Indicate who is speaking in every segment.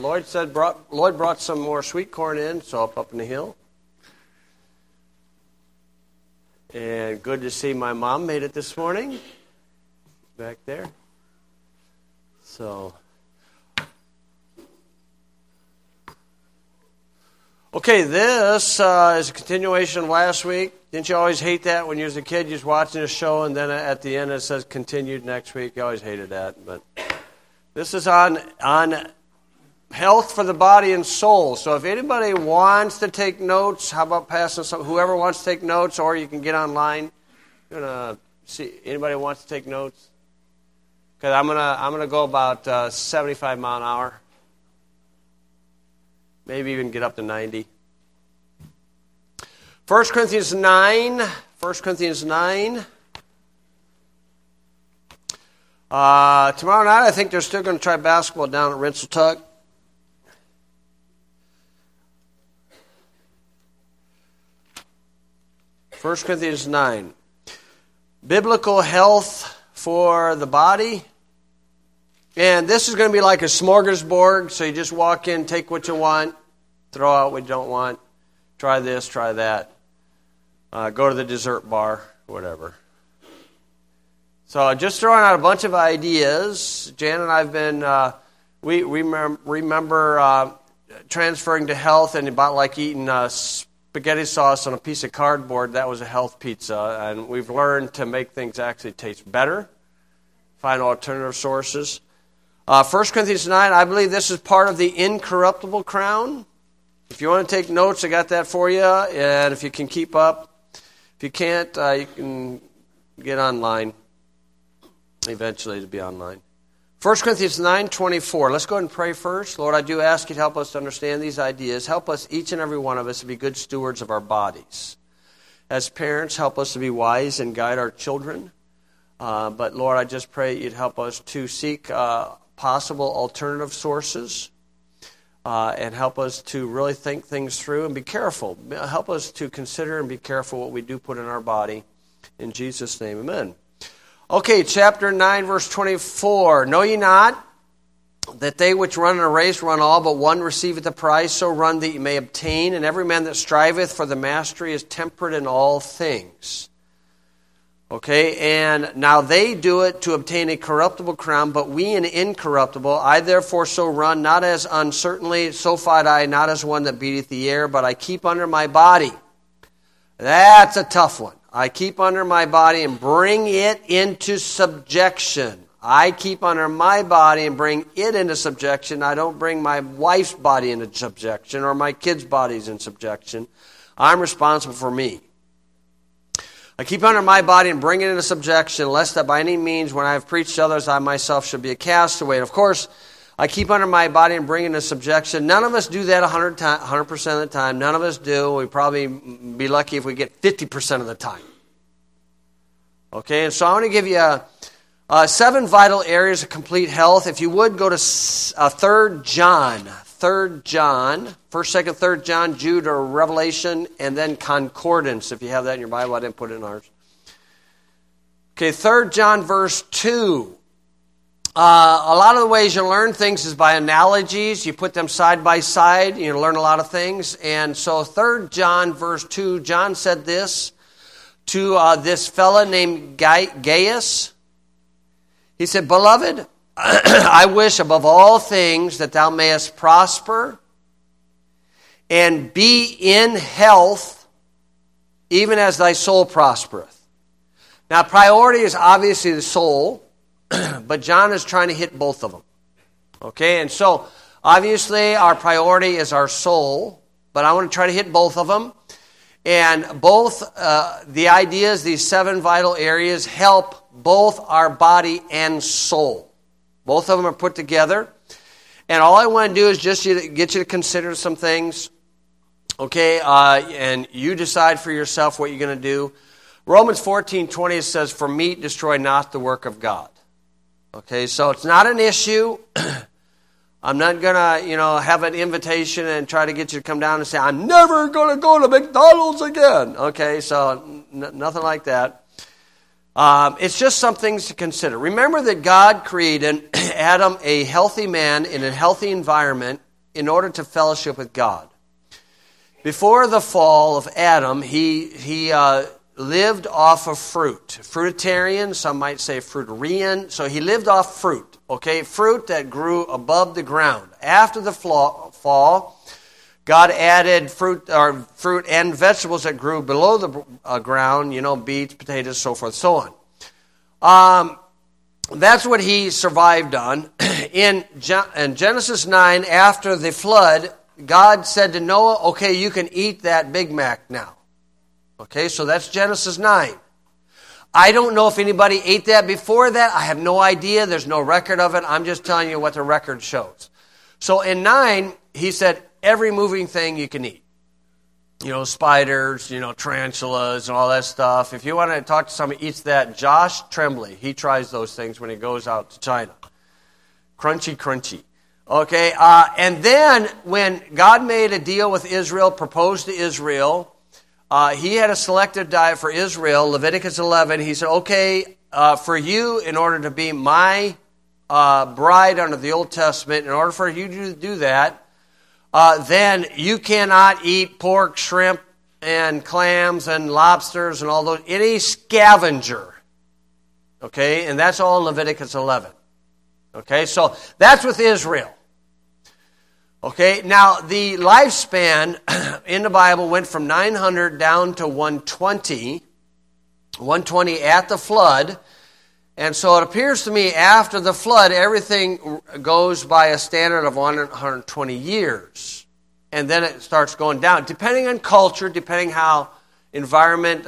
Speaker 1: Lloyd brought some more sweet corn in, so up in the hill. And good to see my mom made it this morning. Back there. So. Okay, this is a continuation of last week. Didn't you always hate that when you was a kid, you was watching a show, and then at the end it says continued next week? You always hated that. But this is on health for the body and soul. So if anybody wants to take notes, how about passing some? Whoever wants to take notes, or you can get online. You're gonna see anybody wants to take notes? Because I'm gonna go about 75 mile an hour. Maybe even get up to 90. 1 Corinthians 9. 1 Corinthians 9. Tomorrow night, I think they're still going to try basketball down at Rensselaer. 1 Corinthians 9. Biblical health for the body. And this is going to be like a smorgasbord, so you just walk in, take what you want, throw out what you don't want, try this, try that, go to the dessert bar, whatever. So just throwing out a bunch of ideas. Jan and I have been, we remember transferring to health, and about like eating spaghetti sauce on a piece of cardboard. That was a health pizza, and we've learned to make things actually taste better, find alternative sources. 1 Corinthians 9, I believe this is part of the incorruptible crown. If you want to take notes, I got that for you. And if you can keep up. If you can't, you can get online. Eventually it'll be online. 1 Corinthians 9:24. Let's go ahead and pray first. Lord, I do ask you to help us to understand these ideas. Help us, each and every one of us, to be good stewards of our bodies. As parents, help us to be wise and guide our children. But Lord, I just pray you'd help us to seek possible alternative sources and help us to really think things through and be careful. Help us to consider and be careful what we do put in our body. In Jesus' name, amen. Okay, chapter 9, verse 24. Know ye not that they which run in a race run all, but one receiveth the prize, so run that ye may obtain. And every man that striveth for the mastery is temperate in all things. Okay, and now they do it to obtain a corruptible crown, but we an incorruptible. I therefore so run, not as uncertainly, so fight I, not as one that beateth the air, but I keep under my body. That's a tough one. I keep under my body and bring it into subjection. I keep under my body and bring it into subjection. I don't bring my wife's body into subjection or my kids' bodies in subjection. I'm responsible for me. I keep under my body and bring it into subjection, lest that by any means, when I have preached to others, I myself should be a castaway. And of course, I keep under my body and bring it into subjection. None of us do that 100% of the time. None of us do. We'd probably be lucky if we get 50% of the time. Okay, and so I want to give you 7 vital areas of complete health. If you would, go to 3 John. 3 John, 1st, 2nd, 3rd John, Jude, or Revelation, and then concordance. If you have that in your Bible, I didn't put it in ours. Okay, 3 John, verse 2. A lot of the ways you learn things is by analogies. You put them side by side, you learn a lot of things. And so 3 John, verse 2, John said this to this fella named Gaius. He said, Beloved, I wish above all things that thou mayest prosper and be in health, even as thy soul prospereth. Now, priority is obviously the soul, but John is trying to hit both of them. Okay, and so obviously our priority is our soul, but I want to try to hit both of them. And both the ideas, these 7 vital areas, help both our body and soul. Both of them are put together. And all I want to do is just get you to consider some things. Okay, and you decide for yourself what you're going to do. Romans 14:20 says, For meat destroy not the work of God. Okay, so it's not an issue. I'm not going to, have an invitation and try to get you to come down and say, I'm never going to go to McDonald's again. Okay, so nothing like that. It's just some things to consider. Remember that God created Adam a healthy man in a healthy environment in order to fellowship with God. Before the fall of Adam, he lived off of fruit. Fruitarian, some might say fruitarian. So he lived off fruit, okay? Fruit that grew above the ground. After the fall, God added fruit and vegetables that grew below the ground, beets, potatoes, so forth, so on. That's what he survived on. In Genesis 9, after the flood, God said to Noah, okay, you can eat that Big Mac now. Okay, so that's Genesis 9. I don't know if anybody ate that before that. I have no idea. There's no record of it. I'm just telling you what the record shows. So in 9, he said, every moving thing you can eat. Spiders, tarantulas and all that stuff. If you want to talk to somebody who eats that, Josh Tremblay, he tries those things when he goes out to China. Crunchy. Okay, and then when God made a deal with Israel, proposed to Israel, he had a selective diet for Israel, Leviticus 11. He said, okay, for you, in order to be my bride under the Old Testament, in order for you to do that, then you cannot eat pork, shrimp, and clams, and lobsters, and all those, any scavenger. Okay, and that's all in Leviticus 11. Okay, so that's with Israel. Okay, now the lifespan in the Bible went from 900 down to 120 at the flood. And so it appears to me after the flood, everything goes by a standard of 120 years. And then it starts going down, depending on culture, depending how environment,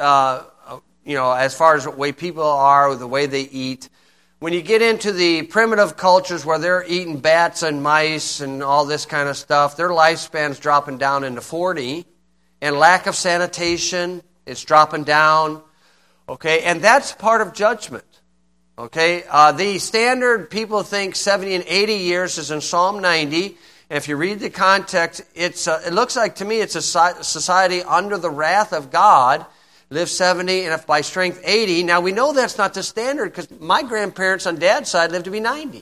Speaker 1: as far as the way people are, the way they eat. When you get into the primitive cultures where they're eating bats and mice and all this kind of stuff, their lifespan's dropping down into 40. And lack of sanitation, it's dropping down. Okay, and that's part of judgment. Okay, the standard people think 70 and 80 years is in Psalm 90. And if you read the context, it looks like to me it's a society under the wrath of God. Live 70, and if by strength 80. Now, we know that's not the standard because my grandparents on Dad's side lived to be 90.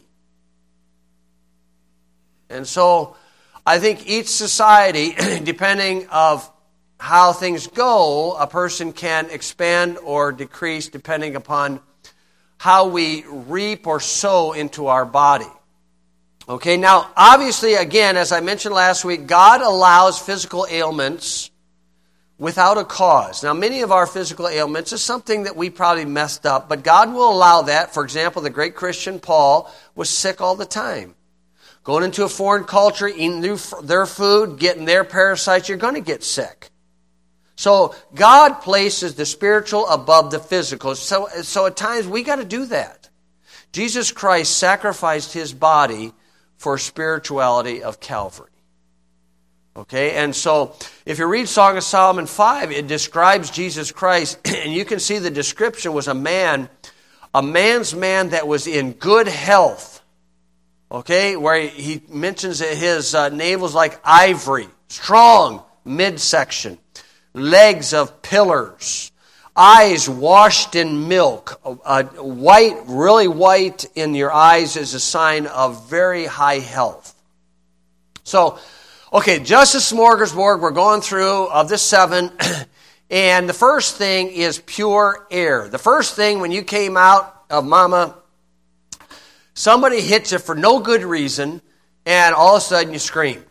Speaker 1: And so, I think each society, depending of how things go, a person can expand or decrease depending upon how we reap or sow into our body. Okay, now, obviously, again, as I mentioned last week, God allows physical ailments without a cause. Now, many of our physical ailments is something that we probably messed up, but God will allow that. For example, the great Christian Paul was sick all the time. Going into a foreign culture, eating their food, getting their parasites, you're going to get sick. So, God places the spiritual above the physical. So at times, we got to do that. Jesus Christ sacrificed His body for spirituality of Calvary. Okay, and so if you read Song of Solomon 5, it describes Jesus Christ, and you can see the description was a man's man that was in good health. Okay, where he mentions that his navel's like ivory, strong midsection, legs of pillars, eyes washed in milk, white, really white in your eyes is a sign of very high health. So, okay, just a smorgasbord we're going through of the 7. And the first thing is pure air. The first thing when you came out of mama, somebody hit you for no good reason, and all of a sudden you screamed.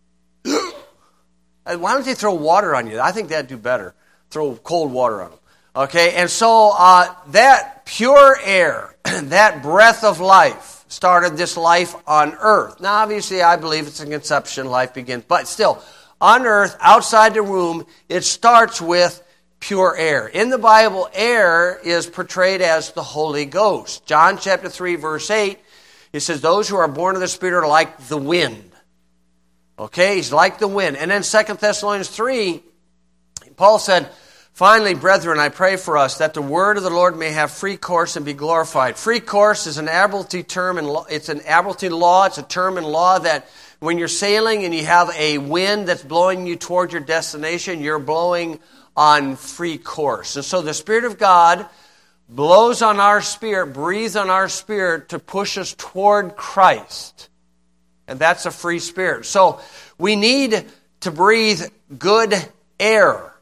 Speaker 1: Why don't they throw water on you? I think that'd do better. Throw cold water on them. Okay, and so that pure air, that breath of life, started this life on earth. Now, obviously, I believe it's a conception, life begins. But still, on earth, outside the womb, it starts with pure air. In the Bible, air is portrayed as the Holy Ghost. John chapter 3, verse 8, it says, those who are born of the Spirit are like the wind. Okay, he's like the wind. And then 2 Thessalonians 3, Paul said, finally, brethren, I pray for us that the word of the Lord may have free course and be glorified. Free course is an admiralty term, and it's an admiralty law. It's a term in law that when you're sailing and you have a wind that's blowing you toward your destination, you're blowing on free course. And so the Spirit of God blows on our spirit, breathes on our spirit to push us toward Christ. and that's a free spirit. So we need to breathe good air.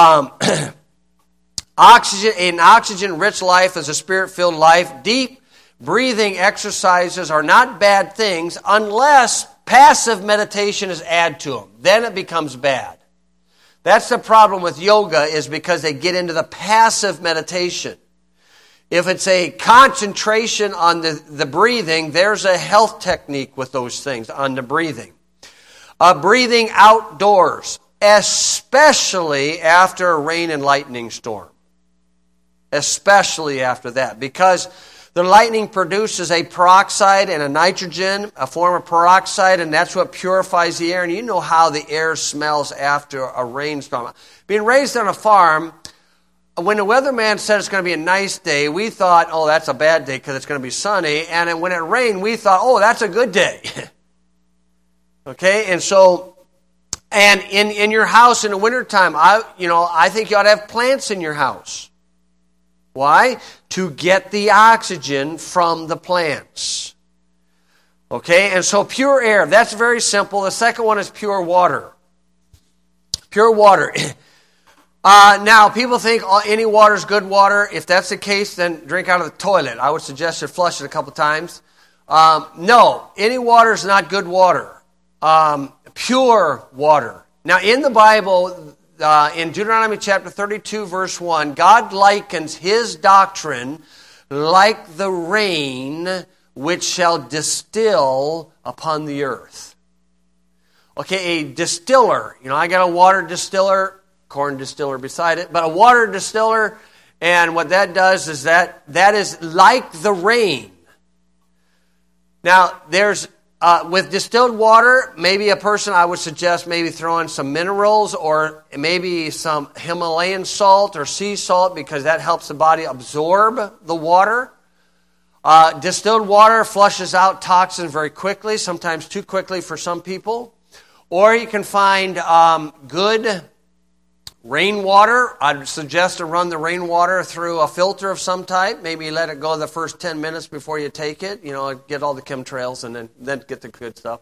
Speaker 1: Oxygen, an oxygen-rich life is a spirit-filled life. Deep breathing exercises are not bad things unless passive meditation is added to them. Then it becomes bad. That's the problem with yoga, is because they get into the passive meditation. If it's a concentration on the breathing, there's a health technique with those things on the breathing. Breathing outdoors, especially after a rain and lightning storm. Especially after that, because the lightning produces a peroxide and a nitrogen, a form of peroxide, and that's what purifies the air. And you know how the air smells after a rainstorm. Being raised on a farm, when the weatherman said it's going to be a nice day, we thought, oh, that's a bad day because it's going to be sunny. And then when it rained, we thought, oh, that's a good day. Okay, and so, and in your house in the wintertime, I think you ought to have plants in your house. Why? To get the oxygen from the plants. Okay, and so pure air, that's very simple. The second one is pure water. Pure water. Now, people think any water is good water. If that's the case, then drink out of the toilet. I would suggest you flush it a couple times. No, any water is not good water. Pure water. Now, in the Bible, in Deuteronomy chapter 32, verse 1, God likens His doctrine like the rain which shall distill upon the earth. Okay, a distiller. I got a water distiller, corn distiller beside it, but a water distiller, and what that does is that is like the rain. Now, there's with distilled water, maybe a person, I would suggest maybe throwing some minerals or maybe some Himalayan salt or sea salt, because that helps the body absorb the water. Distilled water flushes out toxins very quickly, sometimes too quickly for some people. Or you can find good rainwater. I'd suggest to run the rainwater through a filter of some type. Maybe let it go the first 10 minutes before you take it. Get all the chemtrails and then get the good stuff.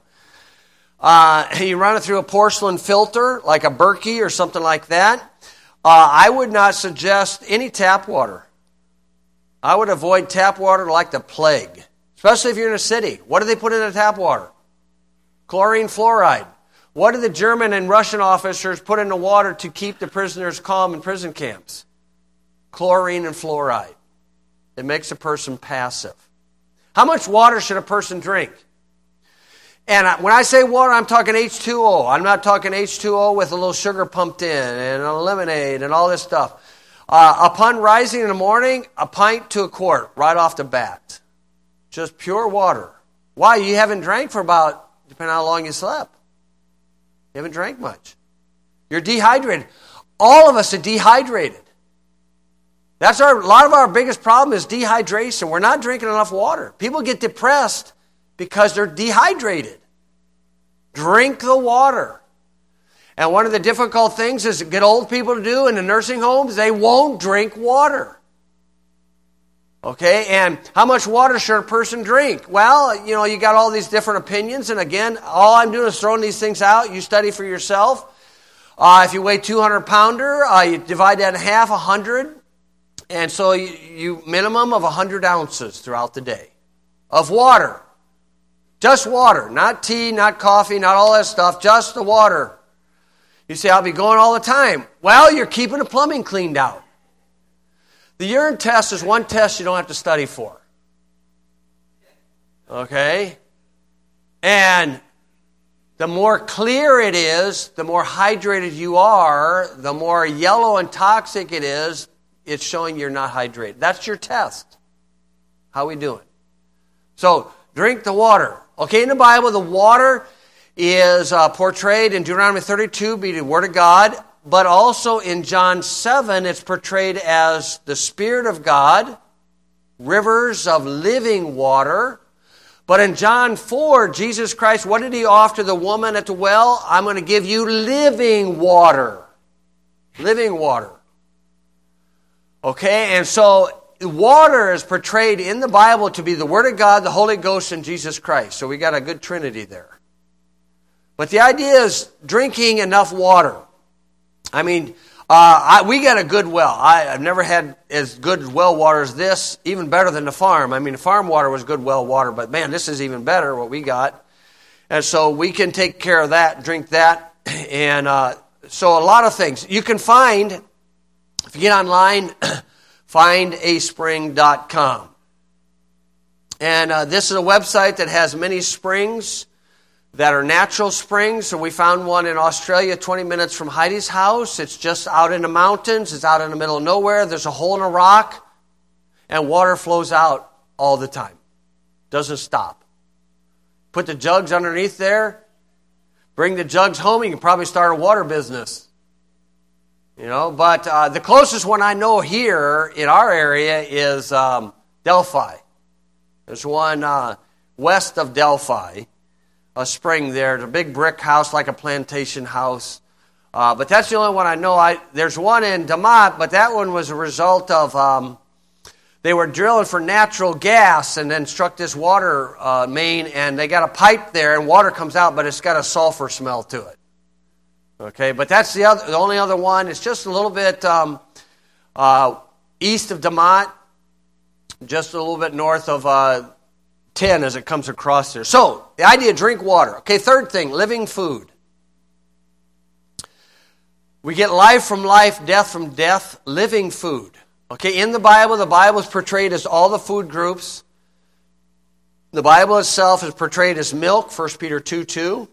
Speaker 1: You run it through a porcelain filter, like a Berkey or something like that. I would not suggest any tap water. I would avoid tap water like the plague, especially if you're in a city. What do they put in the tap water? Chlorine fluoride. What do the German and Russian officers put in the water to keep the prisoners calm in prison camps? Chlorine and fluoride. It makes a person passive. How much water should a person drink? And when I say water, I'm talking H2O. I'm not talking H2O with a little sugar pumped in and a lemonade and all this stuff. Upon rising in the morning, a pint to a quart right off the bat. Just pure water. Why? You haven't drank for about, depending on how long you slept. You haven't drank much. You're dehydrated. All of us are dehydrated. A lot of our biggest problem is dehydration. We're not drinking enough water. People get depressed because they're dehydrated. Drink the water. And one of the difficult things is to get old people to do in the nursing homes, they won't drink water. Okay, and how much water should a person drink? Well, you got all these different opinions, and again, all I'm doing is throwing these things out. You study for yourself. If you weigh 200-pounder, you divide that in half, 100, and so you minimum of 100 ounces throughout the day of water. Just water, not tea, not coffee, not all that stuff, just the water. You say, I'll be going all the time. Well, you're keeping the plumbing cleaned out. The urine test is one test you don't have to study for. Okay? And the more clear it is, the more hydrated you are, the more yellow and toxic it is, it's showing you're not hydrated. That's your test. How we doing? So, drink the water. Okay, in the Bible, the water is portrayed in Deuteronomy 32 be the Word of God. But also in John 7, it's portrayed as the Spirit of God, rivers of living water. But in John 4, Jesus Christ, what did He offer the woman at the well? I'm going to give you living water. Living water. Okay, and so water is portrayed in the Bible to be the Word of God, the Holy Ghost, and Jesus Christ. So we got a good Trinity there. But the idea is drinking enough water. I mean, we got a good well. I've never had as good well water as this, even better than the farm. I mean, the farm water was good well water, but man, this is even better, what we got. And so we can take care of that, drink that. And so a lot of things. You can find, if you get online, findaspring.com. And this is a website that has many springs that are natural springs. So we found one in Australia 20 minutes from Heidi's house. It's just out in the mountains. It's out in the middle of nowhere. There's a hole in a rock, and water flows out all the time. Doesn't stop. Put the jugs underneath there. Bring the jugs home. You can probably start a water business. But the closest one I know here in our area is Delphi. There's one west of Delphi. A spring there. It's a big brick house, like a plantation house. But that's the only one I know. There's one in DeMont, but that one was a result of they were drilling for natural gas and then struck this water main, and they got a pipe there, and water comes out, but it's got a sulfur smell to it. Okay, but that's the only other one. It's just a little bit east of DeMont, just a little bit north of 10 as it comes across there. So, the idea, drink water. Okay, third thing, living food. We get life from life, death from death, living food. Okay, in the Bible is portrayed as all the food groups. The Bible itself is portrayed as milk, 1 Peter 2:2.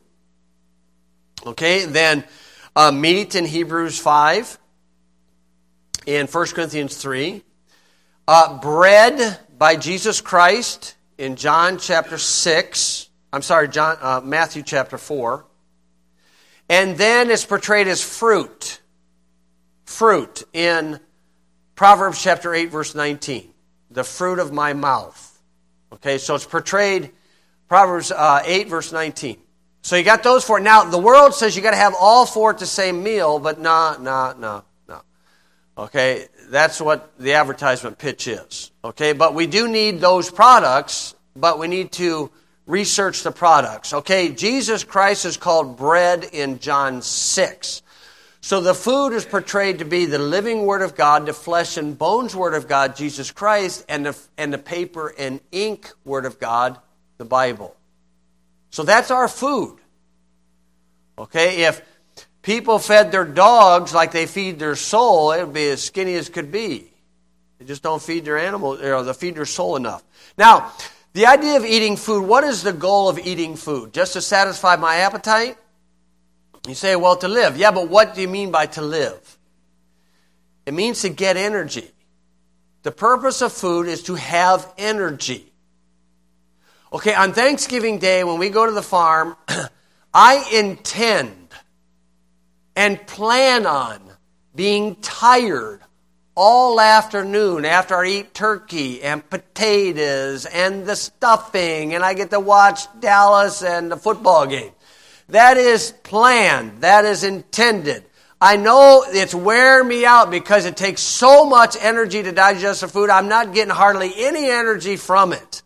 Speaker 1: Okay, then meat in Hebrews 5. In 1 Corinthians 3. Bread by Jesus Christ in John chapter 6. Matthew chapter 4. And then it's portrayed as fruit. Fruit in Proverbs chapter 8, verse 19. The fruit of my mouth. Okay, so it's portrayed, Proverbs 8, verse 19. So you got those four. Now, the world says you got to have all four at the same meal, but no. Okay, that's what the advertisement pitch is. Okay, but we do need those products, but we need to research the products. Okay, Jesus Christ is called bread in John 6. So the food is portrayed to be the living Word of God, the flesh and bones Word of God, Jesus Christ, and the paper and ink Word of God, the Bible. So that's our food. Okay, if people fed their dogs like they feed their soul, it would be as skinny as could be. They just don't feed their animals, they feed their soul enough. Now, the idea of eating food, what is the goal of eating food? Just to satisfy my appetite? You say, well, to live. Yeah, but what do you mean by to live? It means to get energy. The purpose of food is to have energy. Okay, on Thanksgiving Day, when we go to the farm, I intend and plan on being tired all afternoon after I eat turkey and potatoes and the stuffing, and I get to watch Dallas and the football game. That is planned. That is intended. I know it's wearing me out because it takes so much energy to digest the food. I'm not getting hardly any energy from it.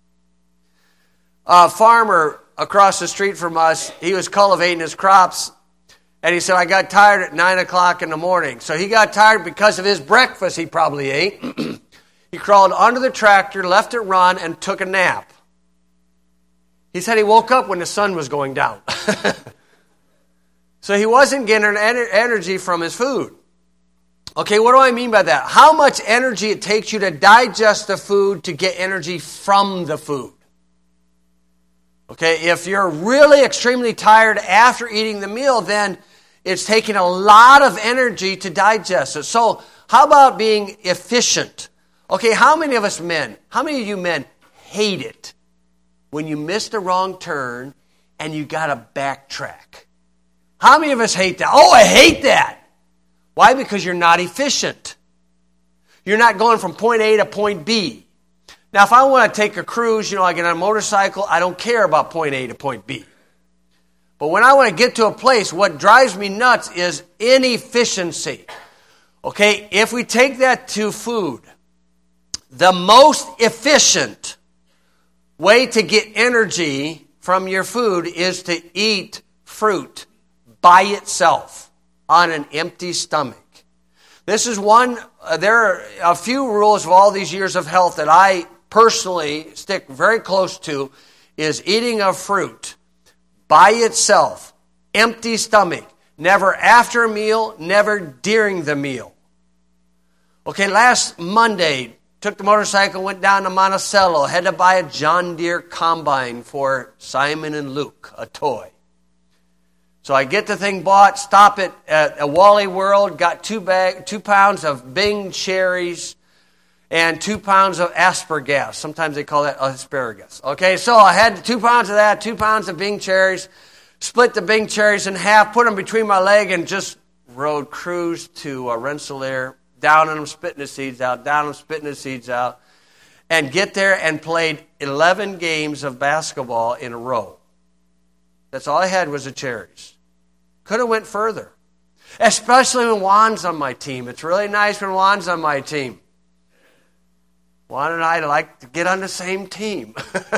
Speaker 1: A farmer across the street from us, he was cultivating his crops, and he said, I got tired at 9 o'clock in the morning. So he got tired because of his breakfast he probably ate. He crawled under the tractor, left it run, and took a nap. He said he woke up when the sun was going down. So he wasn't getting energy from his food. Okay, what do I mean by that? How much energy it takes you to digest the food to get energy from the food. Okay, if you're really extremely tired after eating the meal, then it's taking a lot of energy to digest it. So how about being efficient? Okay, how many of you men hate it when you missed a wrong turn and you got to backtrack? How many of us hate that? Oh, I hate that. Why? Because you're not efficient. You're not going from point A to point B. Now, if I want to take a cruise, I get on a motorcycle, I don't care about point A to point B. But when I want to get to a place, what drives me nuts is inefficiency. Okay, if we take that to food, the most efficient way to get energy from your food is to eat fruit by itself on an empty stomach. This is one, there are a few rules of all these years of health that I personally stick very close to, is eating of fruit by itself, empty stomach, never after a meal, never during the meal. Okay, last Monday, took the motorcycle, went down to Monticello, had to buy a John Deere combine for Simon and Luke, a toy. So I get the thing bought, stop it at a Wally World, got 2 pounds of Bing cherries and 2 pounds of aspergas. Sometimes they call that asparagus. Okay, so I had 2 pounds of that, 2 pounds of Bing cherries, split the Bing cherries in half, put them between my leg, and just cruised to Rensselaer, down on them, spitting the seeds out, down on them, spitting the seeds out, and get there and played 11 games of basketball in a row. That's all I had was the cherries. Could have went further. Especially when Juan's on my team. It's really nice when Juan's on my team. Juan and I like to get on the same team.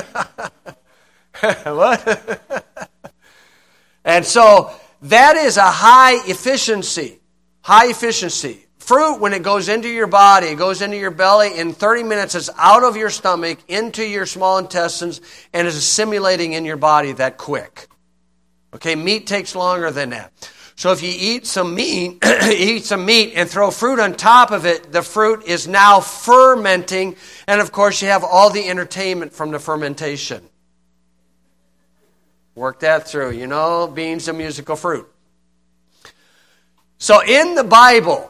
Speaker 1: What? And so that is a high efficiency. High efficiency. Fruit, when it goes into your body, it goes into your belly, in 30 minutes it's out of your stomach, into your small intestines, and is assimilating in your body that quick. Okay, meat takes longer than that. So if you eat some meat, and throw fruit on top of it, the fruit is now fermenting, and of course you have all the entertainment from the fermentation. Work that through, being's a musical fruit. So in the Bible,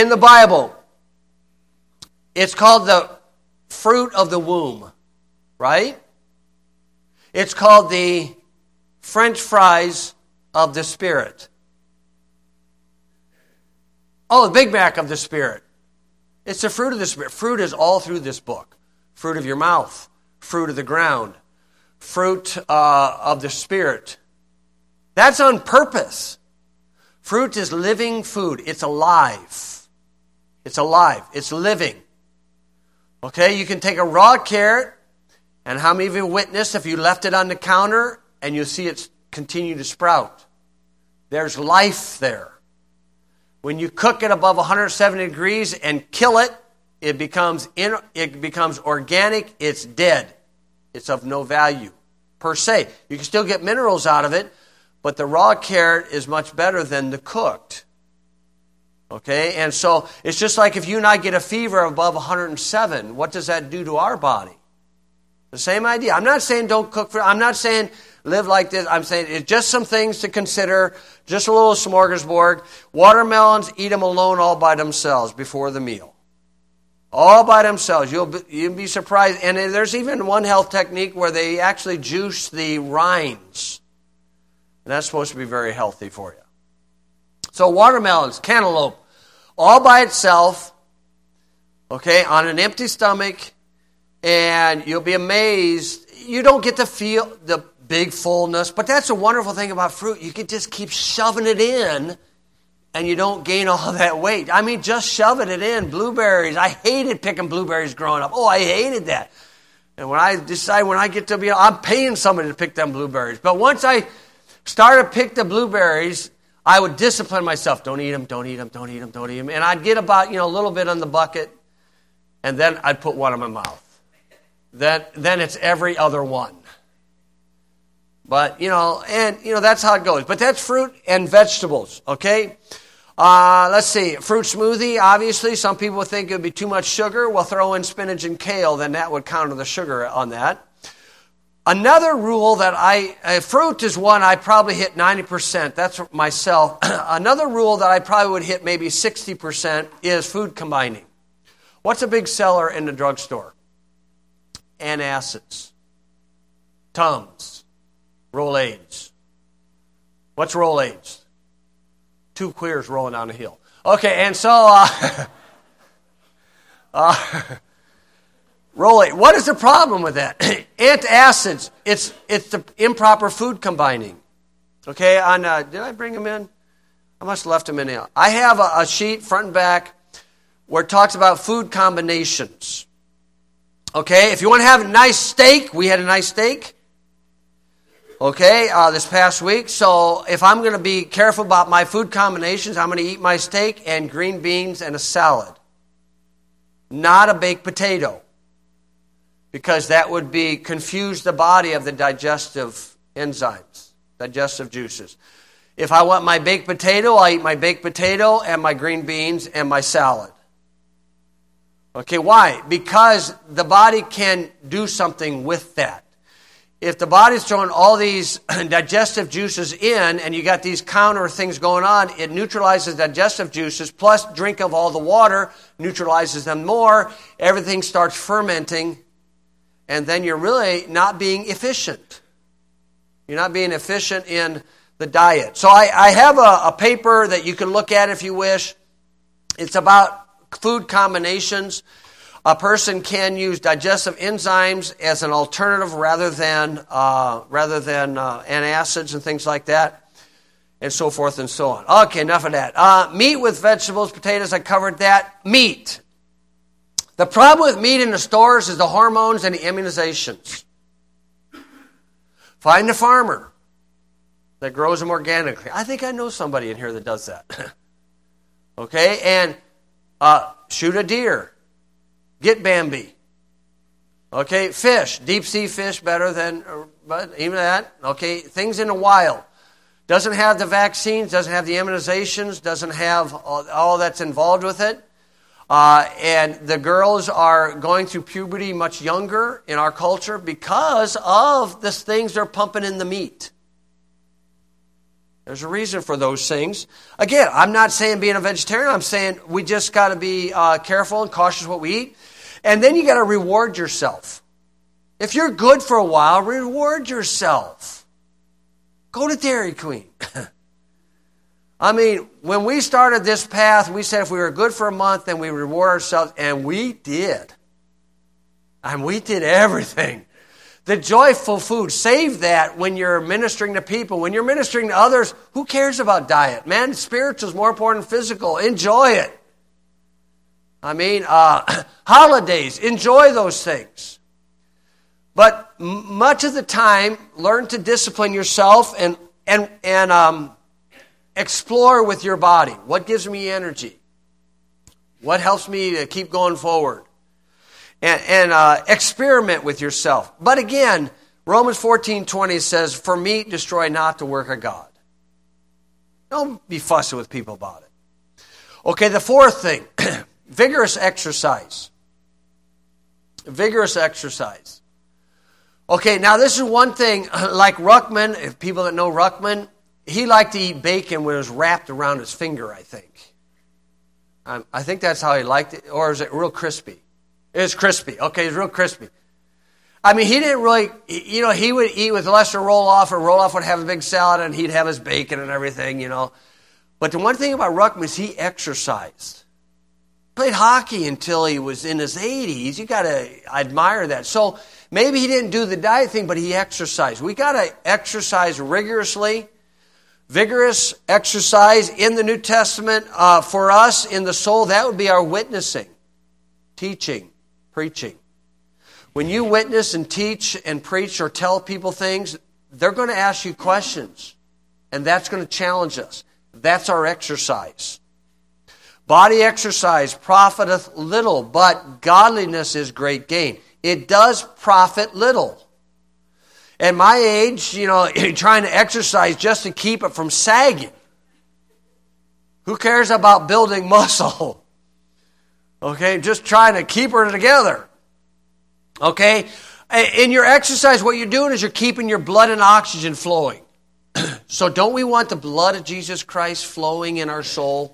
Speaker 1: it's called the fruit of the womb, right? It's called the French fries of the Spirit. Oh, the Big Mac of the Spirit. It's the fruit of the Spirit. Fruit is all through this book. Fruit of your mouth, fruit of the ground, fruit of the Spirit. That's on purpose. Fruit is living food. It's alive. It's alive. It's living. Okay, you can take a raw carrot, and how many of you witnessed if you left it on the counter and you see it continue to sprout? There's life there. When you cook it above 170 degrees and kill it, it becomes organic. It's dead. It's of no value per se. You can still get minerals out of it, but the raw carrot is much better than the cooked. Okay, and so it's just like if you and I get a fever above 107, what does that do to our body? The same idea. I'm not saying don't cook for. I'm not saying live like this. I'm saying it's just some things to consider. Just a little smorgasbord. Watermelons, eat them alone, all by themselves before the meal. All by themselves. You'll be surprised. And there's even one health technique where they actually juice the rinds. And that's supposed to be very healthy for you. So watermelons, cantaloupe, all by itself, okay, on an empty stomach, and you'll be amazed. You don't get to feel the big fullness, but that's a wonderful thing about fruit. You can just keep shoving it in, and you don't gain all that weight. I mean, just shoving it in. Blueberries. I hated picking blueberries growing up. Oh, I hated that. And when I get to be, I'm paying somebody to pick them blueberries. But once I started to pick the blueberries, I would discipline myself. Don't eat them, don't eat them, don't eat them, don't eat them. And I'd get about, a little bit on the bucket, and then I'd put one in my mouth. Then it's every other one. But, that's how it goes. But that's fruit and vegetables, okay? Let's see. Fruit smoothie, obviously. Some people would think it would be too much sugar. We'll throw in spinach and kale, then that would counter the sugar on that. Another rule that fruit is one I probably hit 90%. That's myself. Another rule that I probably would hit maybe 60% is food combining. What's a big seller in the drugstore? Antacids, Tums, Rolaids. What's Rolaids? 2 queers rolling down the hill. Okay, and so Rolate. What is the problem with that? Antacids. It's the improper food combining. Okay. Did I bring them in? I must have left them in here. I have a sheet front and back where it talks about food combinations. Okay. If you want to have a nice steak, we had a nice steak. Okay, this past week. So if I'm going to be careful about my food combinations, I'm going to eat my steak and green beans and a salad. Not a baked potato. Because that would be confuse the body of the digestive enzymes, digestive juices. If I want my baked potato, I'll eat my baked potato and my green beans and my salad. Okay, why? Because the body can do something with that. If the body's throwing all these digestive juices in and you got these counter things going on, it neutralizes digestive juices, plus drink of all the water neutralizes them more. Everything starts fermenting, and then you're really not being efficient. You're not being efficient in the diet. So I have a paper that you can look at if you wish. It's about food combinations. A person can use digestive enzymes as an alternative rather than antacids and things like that, and so forth and so on. Okay, enough of that. Meat with vegetables, potatoes, I covered that. Meat. The problem with meat in the stores is the hormones and the immunizations. Find a farmer that grows them organically. I think I know somebody in here that does that. Okay, and shoot a deer. Get Bambi. Okay, fish. Deep sea fish better than, but even that. Okay, things in the wild. Doesn't have the vaccines, doesn't have the immunizations, doesn't have all that's involved with it. And the girls are going through puberty much younger in our culture because of the things they're pumping in the meat. There's a reason for those things. Again, I'm not saying being a vegetarian. I'm saying we just got to be careful and cautious what we eat. And then you got to reward yourself. If you're good for a while, reward yourself. Go to Dairy Queen. I mean, when we started this path, we said if we were good for a month, then we reward ourselves. And we did. And we did everything. The joyful food, save that when you're ministering to people. When you're ministering to others, who cares about diet? Man, spiritual is more important than physical. Enjoy it. I mean, holidays, enjoy those things. But much of the time, learn to discipline yourself and explore with your body. What gives me energy? What helps me to keep going forward? And experiment with yourself. But again, Romans 14:20 says, "For meat destroy not the work of God." Don't be fussy with people about it. Okay, the fourth thing, vigorous exercise. Vigorous exercise. Okay, now this is one thing, like Ruckman, if people that know Ruckman, he liked to eat bacon when it was wrapped around his finger, I think. I think that's how he liked it, or is it real crispy? It's crispy. Okay, it's real crispy. I mean, he didn't really, he would eat with Lester Roloff, or Roloff would have a big salad, and he'd have his bacon and everything, But the one thing about Ruckman is he exercised. Played hockey until he was in his 80s. You got to admire that. So maybe he didn't do the diet thing, but he exercised. We got to exercise rigorously. Vigorous exercise in the New Testament for us in the soul, that would be our witnessing, teaching, preaching. When you witness and teach and preach or tell people things, they're going to ask you questions. And that's going to challenge us. That's our exercise. Body exercise profiteth little, but godliness is great gain. It does profit little. At my age, trying to exercise just to keep it from sagging. Who cares about building muscle? Okay, just trying to keep her together. Okay, in your exercise, what you're doing is you're keeping your blood and oxygen flowing. So don't we want the blood of Jesus Christ flowing in our soul?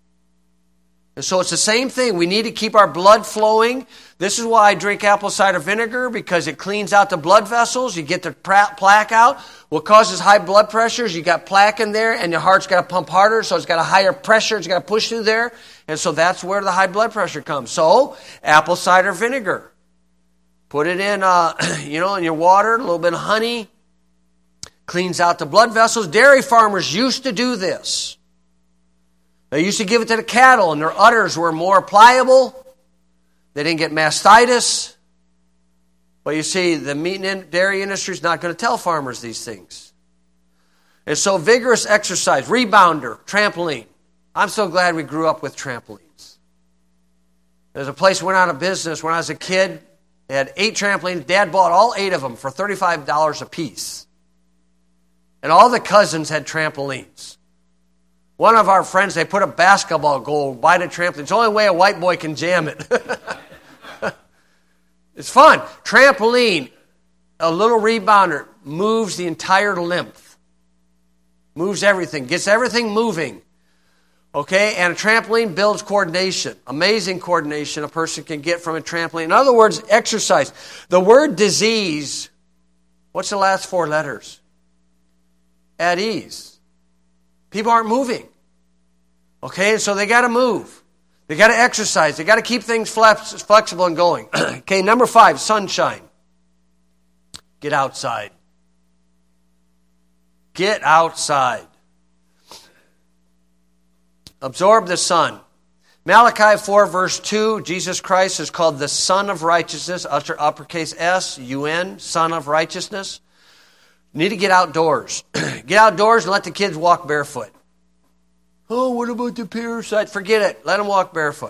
Speaker 1: And so it's the same thing. We need to keep our blood flowing. This is why I drink apple cider vinegar, because it cleans out the blood vessels. You get the plaque out. What causes high blood pressures, you got plaque in there, and your heart's got to pump harder, so it's got a higher pressure. It's got to push through there. And so that's where the high blood pressure comes. So, apple cider vinegar. Put it in, in your water, a little bit of honey. Cleans out the blood vessels. Dairy farmers used to do this. They used to give it to the cattle, and their udders were more pliable. They didn't get mastitis. But you see, the meat and dairy industry is not going to tell farmers these things. And so vigorous exercise, rebounder, trampoline. I'm so glad we grew up with trampolines. There's a place that went out of business when I was a kid. They had 8 trampolines. Dad bought all 8 of them for $35 a piece. And all the cousins had trampolines. One of our friends, they put a basketball goal by the trampoline. It's the only way a white boy can jam it. It's fun. Trampoline, a little rebounder, moves the entire lymph. Moves everything. Gets everything moving. Okay? And a trampoline builds coordination. Amazing coordination a person can get from a trampoline. In other words, exercise. The word disease, what's the last 4 letters? At ease. People aren't moving. Okay? And so they got to move. They got to exercise. They got to keep things flexible and going. Okay, number 5, sunshine. Get outside. Get outside. Absorb the sun. Malachi 4, verse 2, Jesus Christ is called the Son of Righteousness, uppercase S-U-N, Son of Righteousness. You need to get outdoors. Get outdoors and let the kids walk barefoot. Oh, what about the parasite? Forget it. Let them walk barefoot.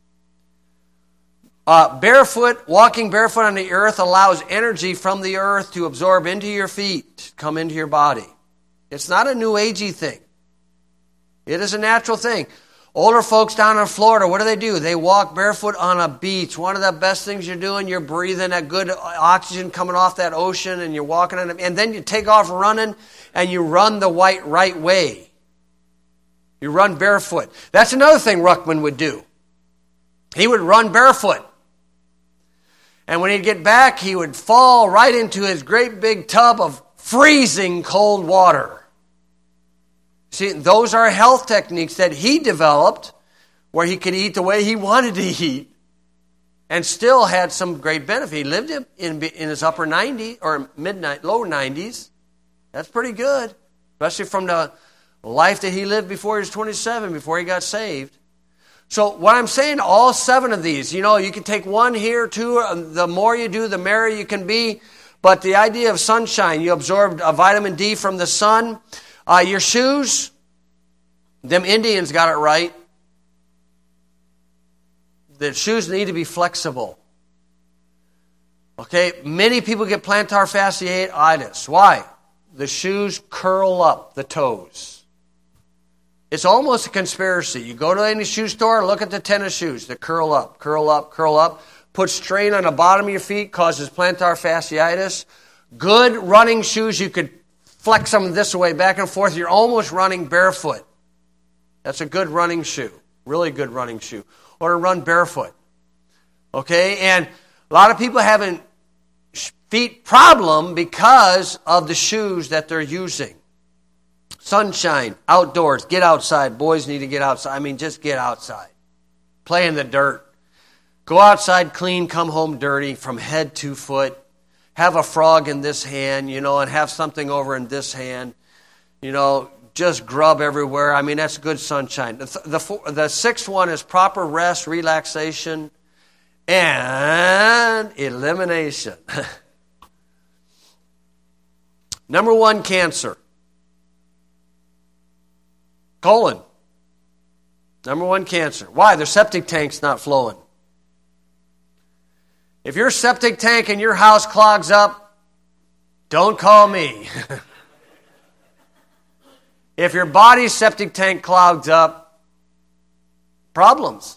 Speaker 1: Walking barefoot on the earth allows energy from the earth to absorb into your feet, come into your body. It's not a new agey thing. It is a natural thing. Older folks down in Florida, what do? They walk barefoot on a beach. One of the best things you're doing, you're breathing that good oxygen coming off that ocean, and you're walking on it. And then you take off running, and you run the right way. You run barefoot. That's another thing Ruckman would do. He would run barefoot. And when he'd get back, he would fall right into his great big tub of freezing cold water. See, those are health techniques that he developed where he could eat the way he wanted to eat and still had some great benefit. He lived in his upper 90s or low 90s. That's pretty good, especially from the life that he lived before he was 27, before he got saved. So what I'm saying, all 7 of these, you can take 1 here, 2, the more you do, the merrier you can be. But the idea of sunshine, you absorb vitamin D from the sun. Your shoes, them Indians got it right. The shoes need to be flexible. Okay, many people get plantar fasciitis. Why? The shoes curl up the toes. It's almost a conspiracy. You go to any shoe store, look at the tennis shoes. They curl up, curl up, curl up. Put strain on the bottom of your feet, causes plantar fasciitis. Good running shoes, you could flex them this way, back and forth. You're almost running barefoot. That's a good running shoe. Really good running shoe. Or to run barefoot. Okay? And a lot of people have a feet problem because of the shoes that they're using. Sunshine, outdoors, get outside. Boys need to get outside. Just get outside. Play in the dirt. Go outside clean, come home dirty from head to foot. Have a frog in this hand, and have something over in this hand. Just grub everywhere. That's good sunshine. The 6th one is proper rest, relaxation, and elimination. Number 1, cancer. Colon. Number 1, cancer. Why? Their septic tank's not flowing. If your septic tank in your house clogs up, don't call me. If your body's septic tank clogs up, problems.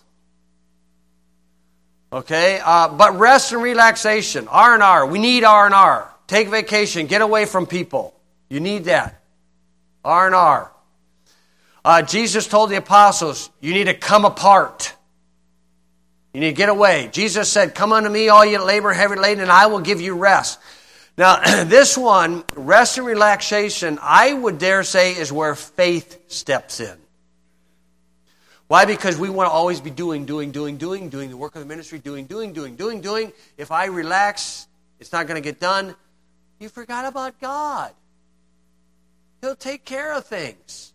Speaker 1: Okay? But rest and relaxation. R&R. We need R&R. Take vacation. Get away from people. You need that. R&R. Jesus told the apostles, you need to come apart. You need to get away. Jesus said, come unto me, all you labor heavy laden, and I will give you rest. Now, this one, rest and relaxation, I would dare say is where faith steps in. Why? Because we want to always be doing the work of the ministry, doing. If I relax, it's not going to get done. You forgot about God. He'll take care of things.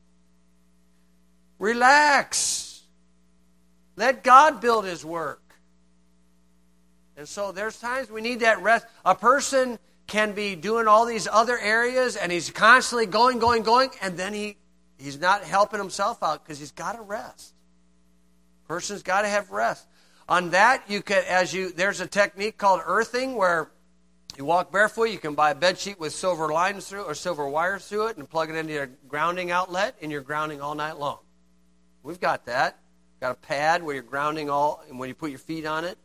Speaker 1: Relax. Let God build His work. And so there's times we need that rest. A person can be doing all these other areas, and he's constantly going, and then he's not helping himself out because he's got to rest. Person's got to have rest. On that, there's a technique called earthing where you walk barefoot. You can buy a bed sheet with silver lines through it or silver wires through it and plug it into your grounding outlet, and you're grounding all night long. We've got that. Got a pad where you're grounding and when you put your feet on it.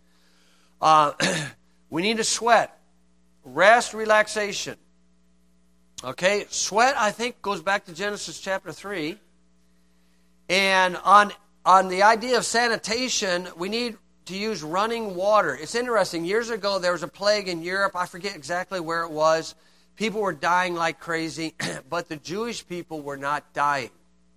Speaker 1: We need to sweat. Rest, relaxation. Okay, sweat, I think, goes back to Genesis chapter 3. And on the idea of sanitation, we need to use running water. It's interesting. Years ago, there was a plague in Europe. I forget exactly where it was. People were dying like crazy, but the Jewish people were not dying.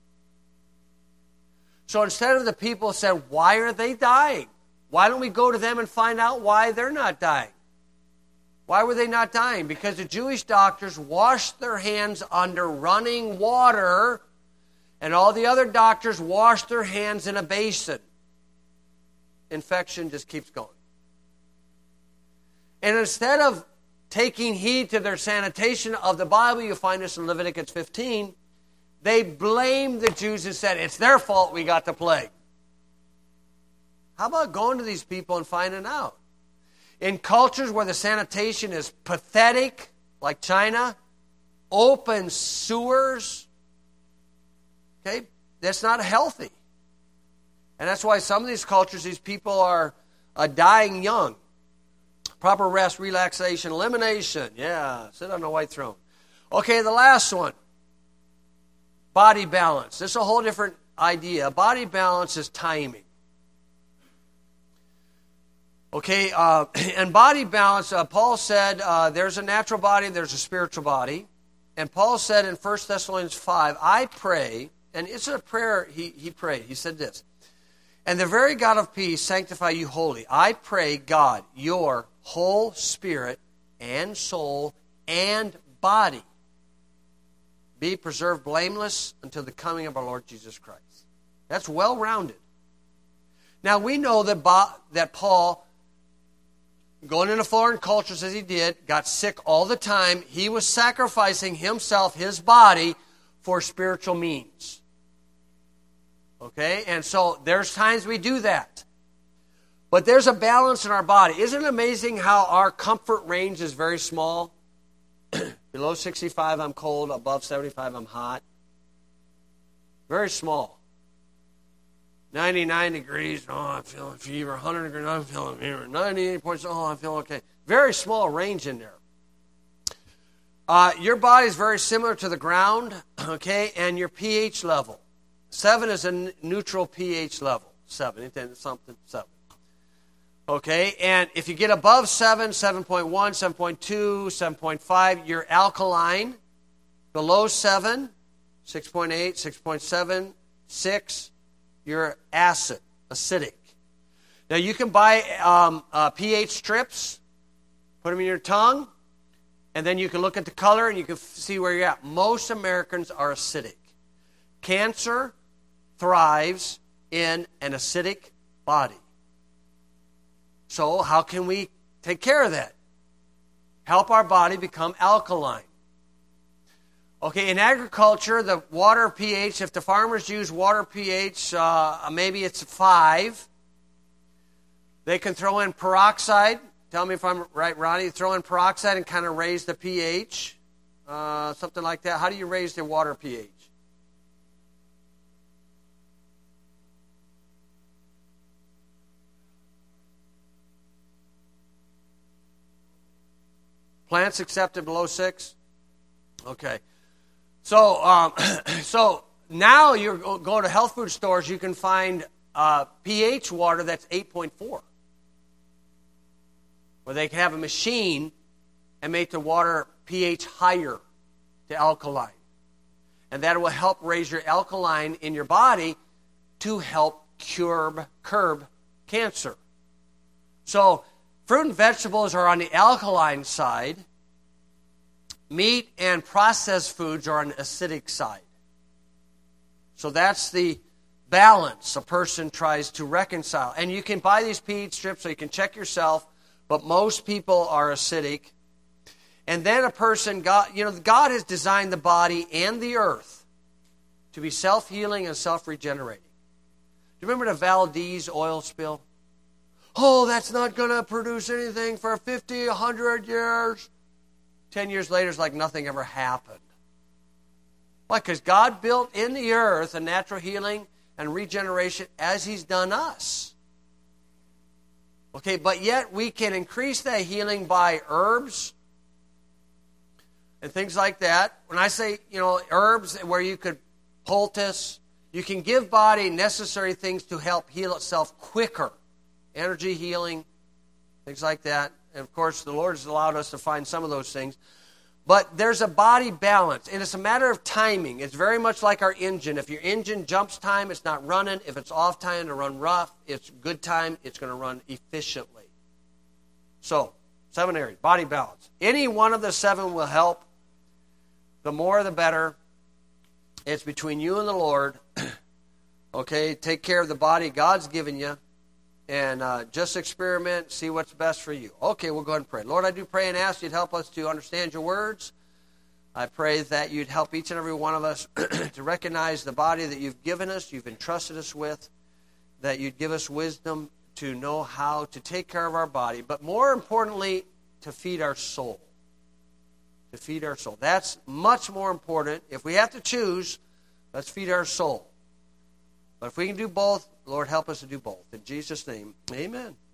Speaker 1: So instead of the people said, why are they dying? Why don't we go to them and find out why they're not dying? Why were they not dying? Because the Jewish doctors washed their hands under running water, and all the other doctors washed their hands in a basin. Infection just keeps going. And instead of taking heed to their sanitation of the Bible, you find this in Leviticus 15, they blamed the Jews and said, it's their fault we got the plague. How about going to these people and finding out? In cultures where the sanitation is pathetic, like China, open sewers, okay, that's not healthy. And that's why some of these cultures, these people are dying young. Proper rest, relaxation, elimination. Yeah, sit on a white throne. Okay, the last one. Body balance. This is a whole different idea. Body balance is timing. Okay, and body balance, Paul said there's a natural body and there's a spiritual body. And Paul said in 1 Thessalonians 5, I pray, and it's a prayer he prayed. He said this, and the very God of peace sanctify you wholly. I pray, God, your whole spirit and soul and body be preserved blameless until the coming of our Lord Jesus Christ. That's well-rounded. Now, we know that Paul, going into foreign cultures as he did, got sick all the time. He was sacrificing himself, his body, for spiritual means. Okay? And so there's times we do that. But there's a balance in our body. Isn't it amazing how our comfort range is very small? Below 65, I'm cold. Above 75, I'm hot. Very small. 99 degrees, oh, I'm feeling fever. 100 degrees, I'm feeling fever. 98 points, oh, I'm feeling okay. Very small range in there. Your body is very similar to the ground, okay, and your pH level. 7 is a neutral pH level. 7, something, 7. Okay, and if you get above 7, 7.1, 7.2, 7.5, you're alkaline. Below 7, 6.8, 6.7, 6, you're acidic. Now you can buy pH strips, put them in your tongue, and then you can look at the color and you can see where you're at. Most Americans are acidic. Cancer thrives in an acidic body. So how can we take care of that? Help our body become alkaline. Okay, in agriculture, the water pH, if the farmers use water pH, maybe it's 5. They can throw in peroxide. Tell me if I'm right, Ronnie. Throw in peroxide and kind of raise the pH. Something like that. How do you raise the water pH? Plants accepted below 6? Okay. So so now you go to health food stores, you can find pH water that's 8.4. Where they can have a machine and make the water pH higher to alkaline. And that will help raise your alkaline in your body to help curb cancer. So fruit and vegetables are on the alkaline side. Meat and processed foods are on the acidic side. So that's the balance a person tries to reconcile. And you can buy these pH strips so you can check yourself. but most people are acidic. And then a person, God has designed the body and the earth to be self-healing and self-regenerating. Do you remember the Valdez oil spill? Oh, that's not going to produce anything for 50, 100 years. 10 years later, it's like nothing ever happened. Why? Because God built in the earth a natural healing and regeneration as He's done us. Okay, but yet we can increase that healing by herbs and things like that. When I say, herbs where you could poultice, you can give body necessary things to help heal itself quicker. Energy healing, things like that. And of course, the Lord has allowed us to find some of those things. But there's a body balance, and it's a matter of timing. It's very much like our engine. If your engine jumps time, it's not running. If it's off time to run rough, it's good time, it's going to run efficiently. So, 7 areas, body balance. Any one of the 7 will help. The more, the better. It's between you and the Lord. Okay, take care of the body God's given you. And just experiment, see what's best for you. Okay, we'll go ahead and pray. Lord, I do pray and ask you to help us to understand your words. I pray that you'd help each and every one of us to recognize the body that you've given us, you've entrusted us with, that you'd give us wisdom to know how to take care of our body, but more importantly, to feed our soul. To feed our soul. That's much more important. If we have to choose, let's feed our soul. But if we can do both, Lord, help us to do both. In Jesus' name, amen.